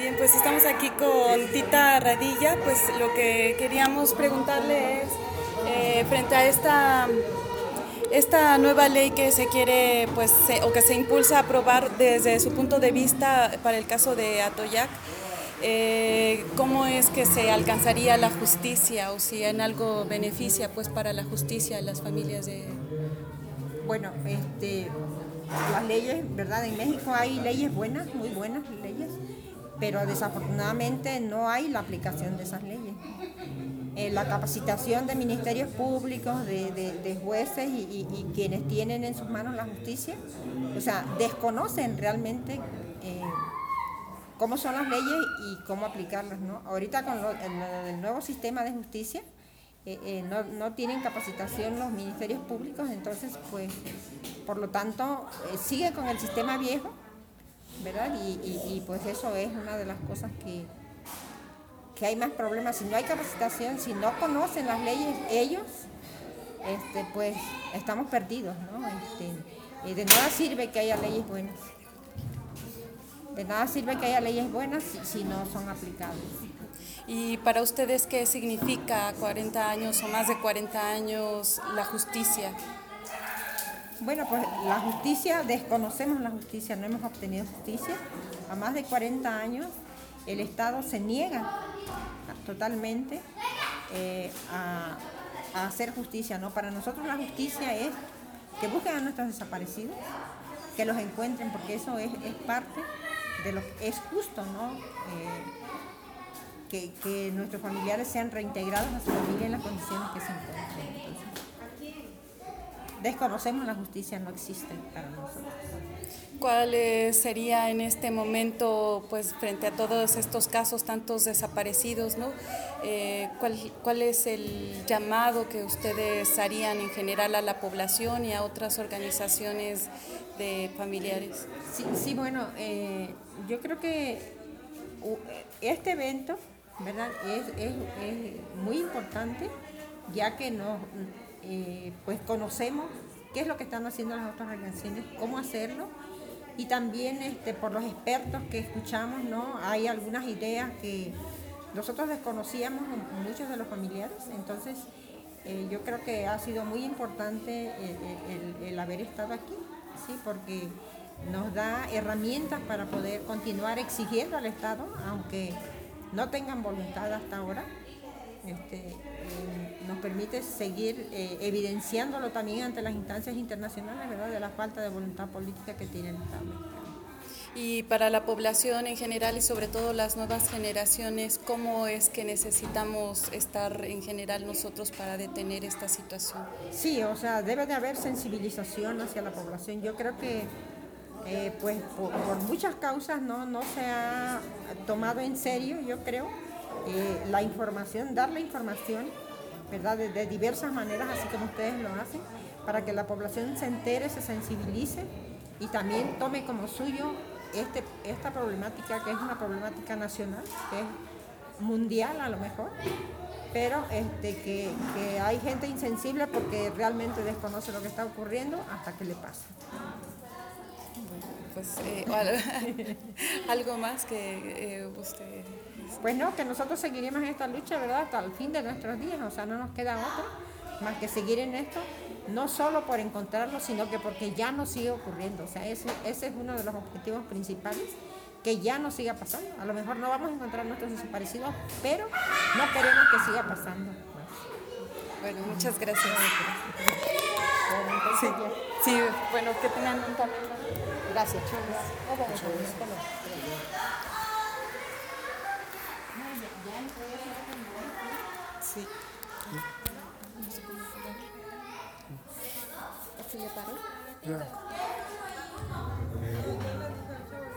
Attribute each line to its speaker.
Speaker 1: Bien, pues estamos aquí con Tita Radilla. Pues lo que queríamos preguntarle es, frente a esta nueva ley que se quiere, o que se impulsa a aprobar desde su punto de vista para el caso de Atoyac, ¿cómo es que se alcanzaría la justicia o si en algo beneficia pues para la justicia a las familias de...
Speaker 2: Bueno, las leyes, ¿verdad? En México hay leyes buenas, muy buenas leyes, pero desafortunadamente no hay la aplicación de esas leyes. La capacitación de ministerios públicos, de jueces y quienes tienen en sus manos la justicia, o sea, desconocen realmente cómo son las leyes y cómo aplicarlas, ¿no? Ahorita con el nuevo sistema de justicia, no tienen capacitación los ministerios públicos, entonces pues por lo tanto sigue con el sistema viejo, ¿verdad? Y pues eso es una de las cosas que hay más problemas. Si no hay capacitación, si no conocen las leyes ellos, pues estamos perdidos, ¿no? De nada sirve que haya leyes buenas. De nada sirve que haya leyes buenas si no son aplicadas.
Speaker 1: ¿Y para ustedes qué significa 40 años o más de 40 años la justicia?
Speaker 2: Bueno, pues la justicia, desconocemos la justicia, no hemos obtenido justicia. A más de 40 años el Estado se niega totalmente a hacer justicia, ¿no? Para nosotros la justicia es que busquen a nuestros desaparecidos, que los encuentren, porque eso es parte de lo que es justo, ¿no? Que nuestros familiares sean reintegrados a su familia en las condiciones que se encuentren. Entonces, desconocemos la justicia, no existe para nosotros.
Speaker 1: ¿Cuál sería en este momento, pues frente a todos estos casos, tantos desaparecidos, ¿no? ¿Cuál es el llamado que ustedes harían en general a la población y a otras organizaciones de familiares?
Speaker 2: Sí, bueno, yo creo que este evento, ¿verdad? Es muy importante, ya que pues conocemos qué es lo que están haciendo las otras organizaciones, cómo hacerlo, y también por los expertos que escuchamos, ¿no? Hay algunas ideas que nosotros desconocíamos, muchos de los familiares, entonces yo creo que ha sido muy importante el haber estado aquí, ¿sí? Porque nos da herramientas para poder continuar exigiendo al Estado, aunque no tengan voluntad hasta ahora. Nos permite seguir evidenciándolo también ante las instancias internacionales, ¿verdad? De la falta de voluntad política que tiene el Estado mexicano.
Speaker 1: Y para la población en general y sobre todo las nuevas generaciones, ¿cómo es que necesitamos estar en general nosotros para detener esta situación?
Speaker 2: Sí, o sea, debe de haber sensibilización hacia la población. Yo creo que pues por muchas causas no se ha tomado en serio, yo creo, la información, dar la información, ¿verdad? De diversas maneras, así como ustedes lo hacen, para que la población se entere, se sensibilice y también tome como suyo esta problemática, que es una problemática nacional, que es mundial a lo mejor, pero que hay gente insensible porque realmente desconoce lo que está ocurriendo hasta que le pasa.
Speaker 1: Pues algo más que usted...
Speaker 2: Pues no, que nosotros seguiremos en esta lucha, ¿verdad? Hasta el fin de nuestros días, o sea, no nos queda otra más que seguir en esto, no solo por encontrarlo, sino que porque ya no sigue ocurriendo, o sea, ese es uno de los objetivos principales, que ya no siga pasando. A lo mejor no vamos a encontrar nuestros desaparecidos, pero no queremos que siga pasando.
Speaker 1: Bueno, muchas gracias.
Speaker 2: Bueno, entonces,
Speaker 1: sí, bueno, que tengan un camino.
Speaker 2: Gracias.
Speaker 1: Sí.
Speaker 2: ¿Se le paró?
Speaker 3: Ya.